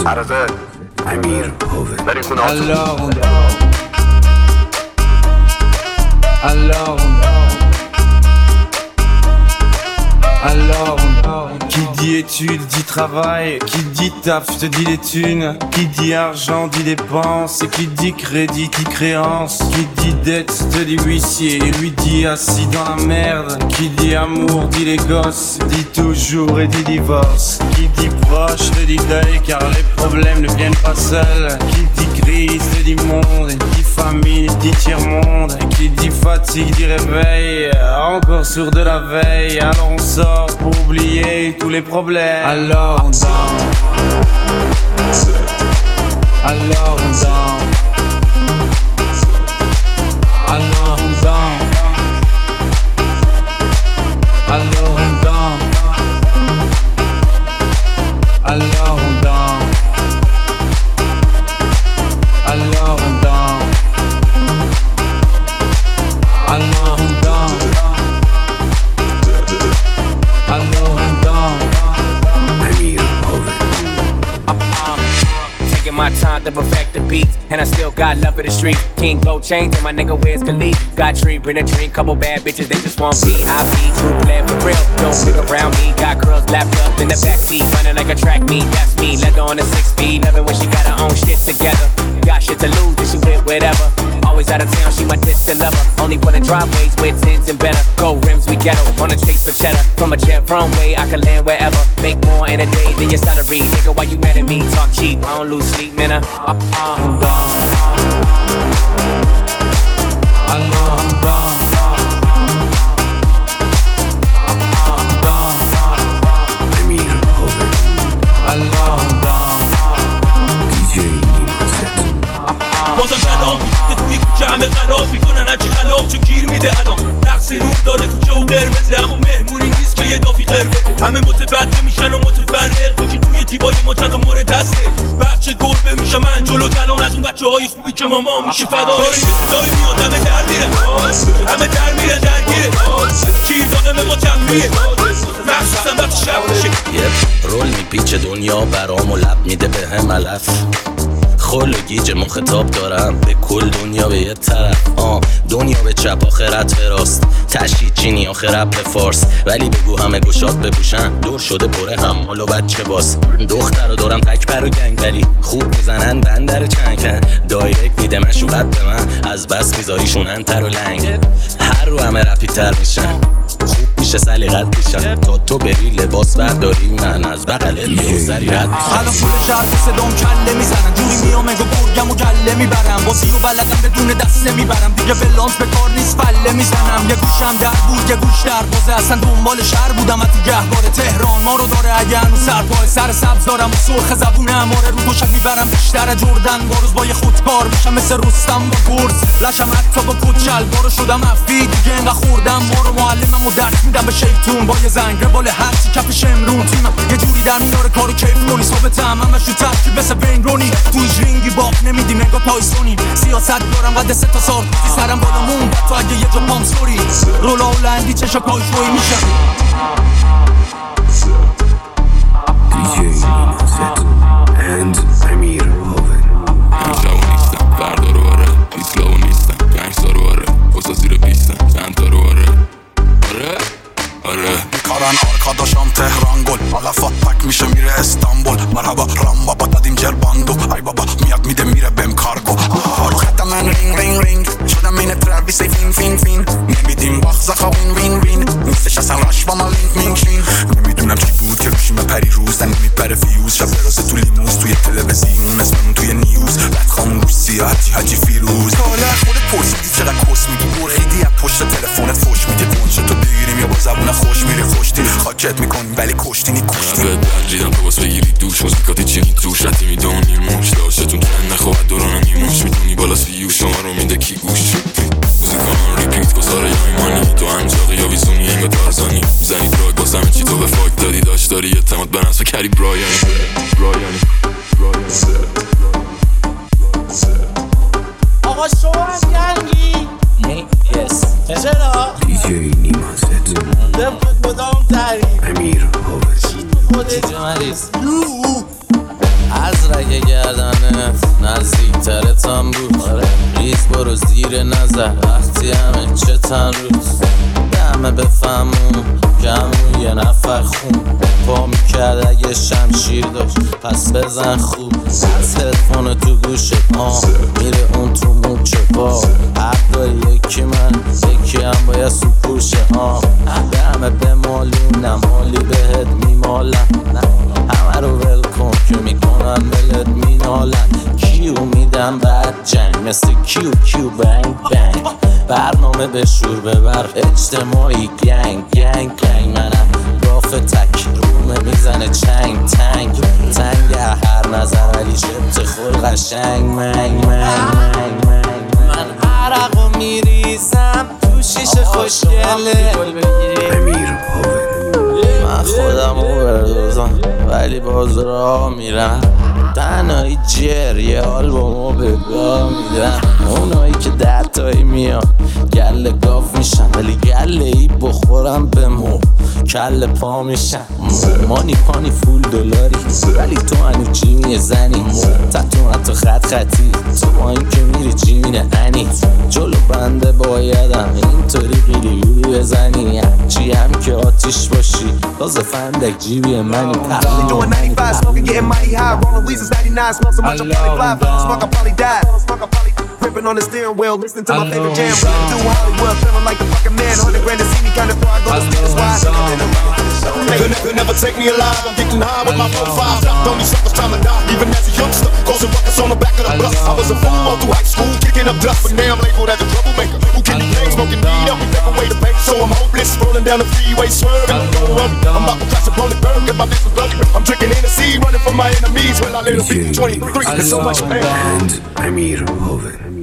عرضه امیر هوون. بریم خونه Alors, qui dit études dit travail, qui dit taf te dit les thunes, qui dit argent dit dépenses, et qui dit crédit dit créance, qui dit dette te dit huissier, et lui dit assis dans la merde, qui dit amour dit les gosses, dit toujours et dit divorce, qui dit proche te dit deuil car les problèmes ne viennent pas seuls, qui dit crise te dit monde, et dit famille dit tiers-monde, et qui dit fatigue dit réveil, encore sourd de la veille, alors on sort pour oublier tous les problèmes. Alors on danse. Alors on danse. Alors on danse. Alors on danse. Alors on danse. Alors on danse. Alors on danse. Taking my time to perfect the beat, and I still got love for the street. King gold chains and my nigga wears Khalid. Got dream, bring a dream, couple bad bitches, they just want me. I be true play for real, don't stick around me. Got girls lapped up in the backseat, running like a track meet. That's me, leather on the 6 speed, loving when she got her own shit together. Got shit to lose, then she with whatever. Always out of town, she my distant lover. Only pulling driveways with tins and better. Gold rims, we ghetto, on a chase for cheddar. From a jet runway, I can land wherever. Make more in a day than your salary. Nigga, why you mad at me? Talk cheap, I don't lose sleep, man. بازم کلام که توی کوچه همه خراب میکنن هرچی خلاف چون گیر میده الان رقص نور داره کوچه و قرمزه اما مهمونی نیست که یه دافی قرمزه همه متبدل میشن و متفرق تو که توی تیبای ما چند مورد هسته بچه گربه میشه من جلو کلان از اون بچه های خوبی که ماما میشه فدای صدای میاد همه در میره همه در میره درگیره گیر دادم ما تنبیه مخصوصا وقت شب میشه یه رول میپیچه دنیا برام و لب میده به هم علف خل و گیج مخاطب دارم به کل دنیا به یه طرف دنیا به چپ آخرت به راست تشییع چینی آخرت به فارس ولی بگو همه گشاد بپوشن دور شده پره حمال و بچه باز دختر رو دارم تک پر و گنگ ولی خوب میزنن بندر چنکن دایرکت میده مشوقت به من از بس میذاریشون انتر و لنگ هر رو همه رپیتر میشن خوب میشه سلیقت میشن تا تو بری لباس برداری من از بغلت میگذری رد میشن الان پول شهر که صدام کله میزنن جوری میام انگو برگم و گله میبرم بازی و بلدم بدون دسته میبرم دیگه بلانس به کار نیست فله میزنم یه گوشم در بود یه گوش در بازه اصلا دنبال شهر بودم تو گهوار تهران ما رو داره اگه هنوز سرپای سر سبز دارم و سرخ زبونه اماره رو دوشک میبرم بیشتر جردن باروز با یه خودکار میشم مثل رستم با گرز لشم حتی با کچل بارو شدم افی دیگه انقدر خوردم ما رو معلمم و درس میدم به شیطون با یه زنگ بال هرچی کف شمرون تیمم یه جوری در میاره کارو کیف کنی ثابتم همش رو ترکیب مثل بین رونی توی رینگی باق نمیدیم انگار تایسونی سیاست دارم قد 3 تا سال سرم بالامون تو اگه یه جا پام سوری رولا و لندی چشا پای شوی میشه DJ Nimazet and امیر هوون. همیشه نیستم فردا رو آره ایسلاو نیستم گنگستا رو آره بسا زیر پیستم چند تا رو آره آره میکارن آرکاداشم تهران گل علفات پک میشه میره استانبول مرحبا رام بابا دادیم جرباندو ای بابا میاد میده میره بهم کارگو رو خط من رینگ رینگ رینگ شدم این ترویس فین فین فین نمیدیم باخزخا وین وین وین نیستش اصلا راش با ما لینک مینشین نمیدونم چی بود که روشیم پری روز زنی میپره فیوز شب براسه تو لیموز توی تلویزیون اسممون توی نیوز بدخام روش سیاه حاجی فیروز حالا خودت پرسیدی چقدر کس میگی برخیدی از پشت تلفنت فوش میگه دونشو تو بگیریم یا با زبون خوش میری خوشتی خاکت میکنیم ولی کشتینی کشتی به درجیدم تو باس بگیری دوش موزیکاتی چینی توش رتی میدونی موش داشتتون چند نخواهد دوران نیموش میدونی بالاست ویو شما رو میده کی گوش موزیکان ریپیت گذاره یا ایمانی تو انجاقی یا ویزونی انگا تارزانی میزنی دراگ باز همه چی تو به فاک دادی داشت داری اعتماد به نفس و کری برایانی آقا شما هم گنگی چرا؟ DJ Nimazet طبق مدام تعریف امیر هوون. خودت از رگ گردنت نزدیکترتم بود. ریز برو زیر نظر وقتی همه چتن روز. همه بفهمون کمون یه نفر خون پا میکرد اگه شمشیر داشت پس بزن خوب. از هدفون تو گوشه میره اون تو موچه پا. حق داری یکی من یکی هم باید سپوشه. همه بمالونم حالی بهت میمالم. همه رو ول کن که میکنن ولت مینالن. کیو میدم بعد جنگ مثل کیو بنگ بنگ. برنامه به شور ببر اجتماعی گنگ گنگ گنگ. منم راف تک رومه میزنه چنگ تنگ تنگ هر نظر ولی شبت خور قشنگ منگ منگ منگ. من عرقو میریزم تو شیشه خوشگله. امیر هوون. من خودمو بردازم ولی باز راه میرم. تنهایی یه آلبومو به گاه میدم. اونایی که 10 تایی میان گله گاف میشن ولی گله ای بخورم به مو کله پا میشن. مانی پانی فول دلاری ولی تو هنو جیمی زنی. تتو خط خطی تو با این که میری جیمینه هنی. جلو بنده بایدم اینطوری قیلی گولی بزنی. چی هم که آتیش باشی باز فندک جیبی منی. Doing 95, smoking, getting mighty high. Rolling weeds is 99, smell so much I'm probably fly. Smoke, I probably die. Gripping on the steering wheel, listening to my favorite jam. Running through Hollywood, feeling like the fucking man. 100 grand to see me, kinda far I go to sleep, that's why Could never take me alive, I'm getting high with my profile. Don't need suckers trying to die, even as a youngster. Causing ruckus on the back of the bus. I was a fool all through high school, kicking up dust. But now I'm labeled as a troublemaker. Who can you blame? Smoking weed, help me take away the pain. So I'm hopeless, rolling down the freeway, swerving. Don't run, I'm about to crash a rolling bird, get my bitch was bloody. I'm drinking Hennessy, running from my enemies. Well, I live in 23, there's so much pain. And Amir Hoven.